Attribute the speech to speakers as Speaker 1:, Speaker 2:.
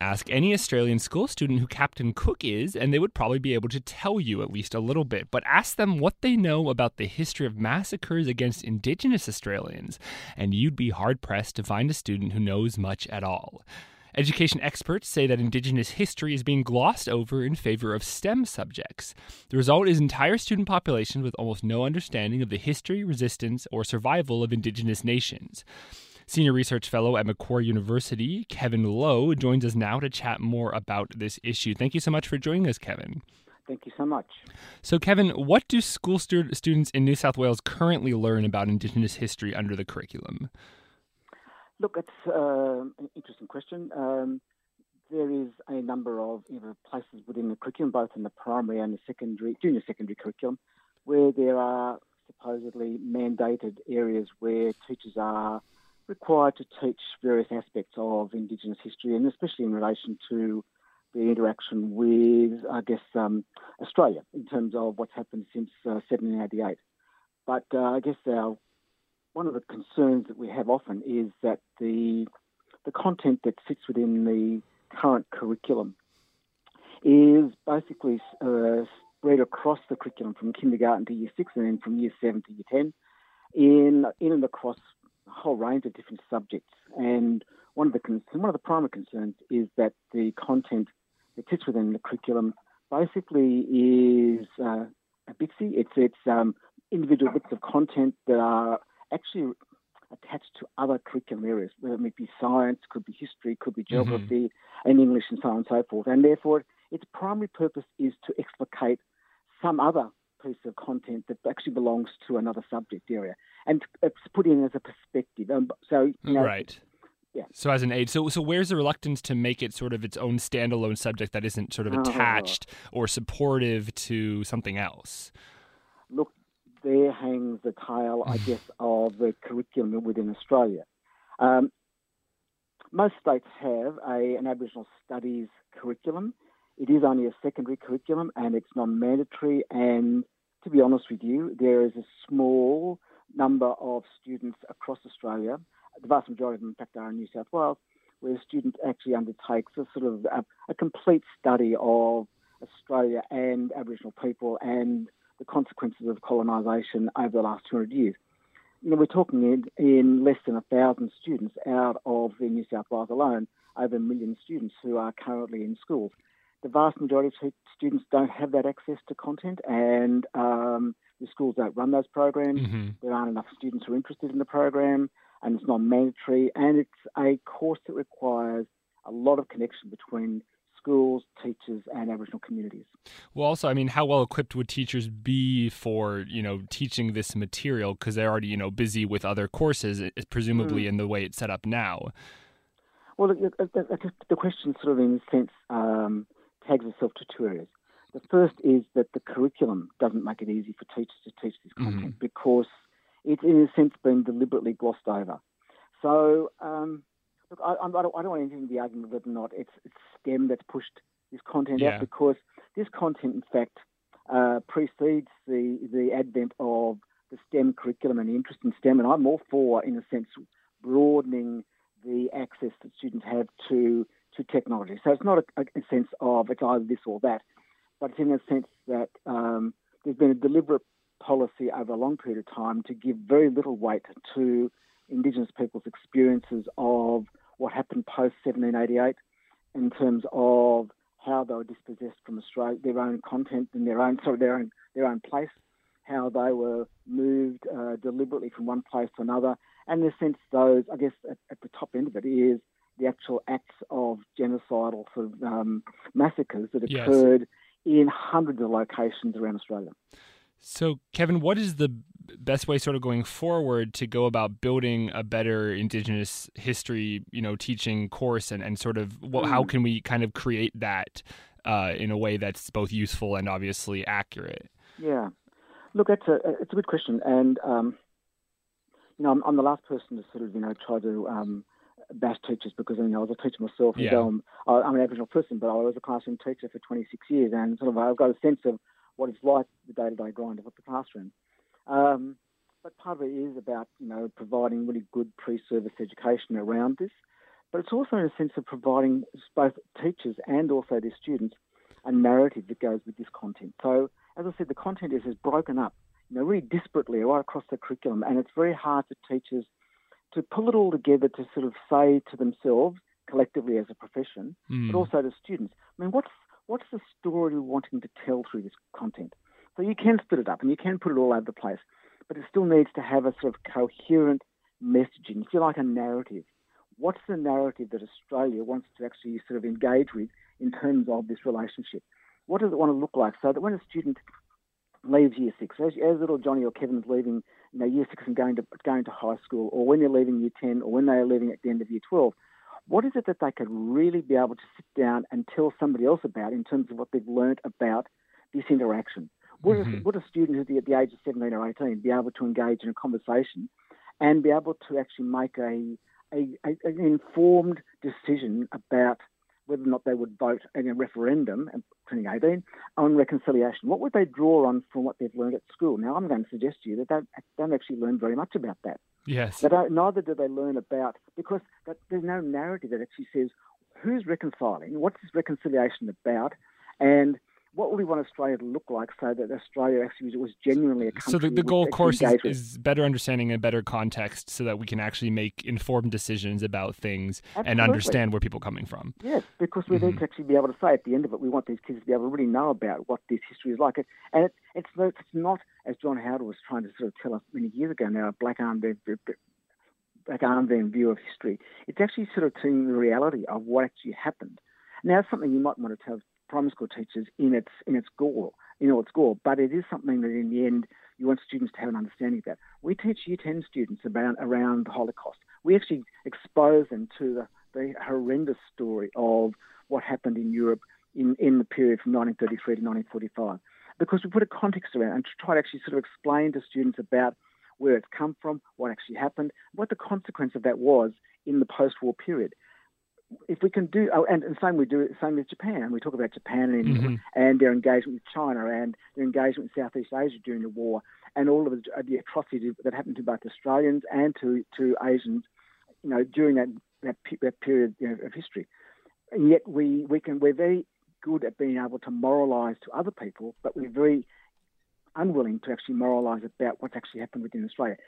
Speaker 1: ask any Australian school student who Captain Cook is, and they would probably be able to tell you at least a little bit. But ask them what they know about the history of massacres against Indigenous Australians, and you'd be hard-pressed to find a student who knows much at all. Education experts say that Indigenous history is being glossed over in favor of STEM subjects. The result is entire student populations with almost no understanding of the history, resistance, or survival of Indigenous nations. Senior Research Fellow at Macquarie University, Kevin Lowe, joins us now to chat more about this issue. Thank you so much for joining us, Kevin.
Speaker 2: Thank you so much.
Speaker 1: So, Kevin, what do school students in New South Wales currently learn about Indigenous history under the curriculum?
Speaker 2: Look, it's an interesting question. There is a number of places within the curriculum, both in the primary and the junior secondary curriculum, where there are supposedly mandated areas where teachers are required to teach various aspects of Indigenous history, and especially in relation to the interaction with, Australia in terms of what's happened since 1788. But I guess one of the concerns that we have often is that the content that sits within the current curriculum is basically spread across the curriculum from kindergarten to year 6 and then from year 7 to year 10 in and across a whole range of different subjects. And one of the primary concerns is that the content that sits within the curriculum basically is a bitsy. It's individual bits of content that are actually attached to other curriculum areas, whether it may be science, could be history, could be geography, and English, and so on and so forth. And therefore, its primary purpose is to explicate some other piece of content that actually belongs to another subject area. And it's put in as a perspective.
Speaker 1: Right.
Speaker 2: Yeah.
Speaker 1: So as an aid. So where's the reluctance to make it sort of its own standalone subject that isn't sort of attached or supportive to something else?
Speaker 2: Look, there hangs the tale, I guess, of the curriculum within Australia. Most states have an Aboriginal Studies curriculum. It is only a secondary curriculum and it's non-mandatory. And to be honest with you, there is a small number of students across Australia, the vast majority of them, in fact, are in New South Wales, where a student actually undertakes a sort of a complete study of Australia and Aboriginal people and the consequences of colonisation over the last 200 years. We're talking in less than 1,000 students out of the New South Wales alone, over 1 million students who are currently in schools. The vast majority of students don't have that access to content, and the schools don't run those programs. There aren't enough students who are interested in the program, and it's not mandatory, and it's a course that requires a lot of connection between schools, teachers, and Aboriginal communities.
Speaker 1: Well, also, I mean, how well equipped would teachers be for, teaching this material? Because they're already, busy with other courses, presumably in the way it's set up now.
Speaker 2: Well, the question sort of, in a sense, tags itself to two areas. The first is that the curriculum doesn't make it easy for teachers to teach this content because it's, in a sense, been deliberately glossed over. So, look, I don't want anything to the argument whether or not it's STEM that's pushed this content out, because this content, in fact, precedes the advent of the STEM curriculum and the interest in STEM, and I'm all for, in a sense, broadening the access that students have to technology. So it's not a sense of it's either this or that, but it's in a sense that there's been a deliberate policy over a long period of time to give very little weight to Indigenous people's experiences of what happened post-1788 in terms of how they were dispossessed from Australia, their own content and their own place, how they were moved deliberately from one place to another, and in a sense those, I guess, at the top end of it is the actual acts of genocidal sort of massacres that occurred in hundreds of locations around Australia.
Speaker 1: So, Kevin, what is the best way sort of going forward to go about building a better Indigenous history, teaching course and sort of how can we kind of create that in a way that's both useful and obviously accurate?
Speaker 2: Yeah. Look, it's a good question. And, I'm the last person to sort of, try to bash teachers because, I was a teacher myself.
Speaker 1: Yeah.
Speaker 2: And I'm an Aboriginal person, but I was a classroom teacher for 26 years and sort of I've got a sense of what it's like the day-to-day grind of the classroom. But part of it is about, providing really good pre-service education around this. but it's also in a sense of providing both teachers and also their students a narrative that goes with this content. So, as I said, the content is broken up, really disparately right across the curriculum, and it's very hard for teachers to pull it all together to sort of say to themselves, collectively as a profession, but also to students, what's the story we're wanting to tell through this content? So you can split it up and you can put it all over the place, but it still needs to have a sort of coherent messaging, if you like, a narrative. What's the narrative that Australia wants to actually sort of engage with in terms of this relationship? What does it want to look like so that when a student leaves year 6, as little Johnny or Kevin's leaving year 6 and going to high school, or when they're leaving year 10, or when they are leaving at the end of year 12, what is it that they could really be able to sit down and tell somebody else about in terms of what they've learnt about this interaction? Would a student who's at the age of 17 or 18 be able to engage in a conversation and be able to actually make an informed decision about whether or not they would vote in a referendum in 2018 on reconciliation? What would they draw on from what they've learned at school? Now, I'm going to suggest to you that they don't actually learn very much about that.
Speaker 1: Yes.
Speaker 2: Neither do they learn about, because there's no narrative that actually says who's reconciling, what's this reconciliation about, and what would we want Australia to look like so that Australia actually was genuinely a country.
Speaker 1: So the goal, of course, is better understanding and better context so that we can actually make informed decisions about things. Absolutely. And understand where people are coming from.
Speaker 2: Yes, because we need to actually be able to say at the end of it, we want these kids to be able to really know about what this history is like. And it's not, as John Howard was trying to sort of tell us many years ago now, a black armband view of history. It's actually sort of telling the reality of what actually happened. Now, it's something you might want to tell primary school teachers in its gore, but it is something that in the end you want students to have an understanding of that. We teach Year 10 students around the Holocaust. We actually expose them to the horrendous story of what happened in Europe in the period from 1933 to 1945, because we put a context around and try to actually sort of explain to students about where it's come from, what actually happened, what the consequence of that was in the post-war period. If we can do, and same with Japan. We talk about Japan and their engagement with China and their engagement in Southeast Asia during the war, and all of the atrocities that happened to both Australians and to Asians, during that period of history. And yet we're very good at being able to moralise to other people, but we're very unwilling to actually moralise about what's actually happened within Australia.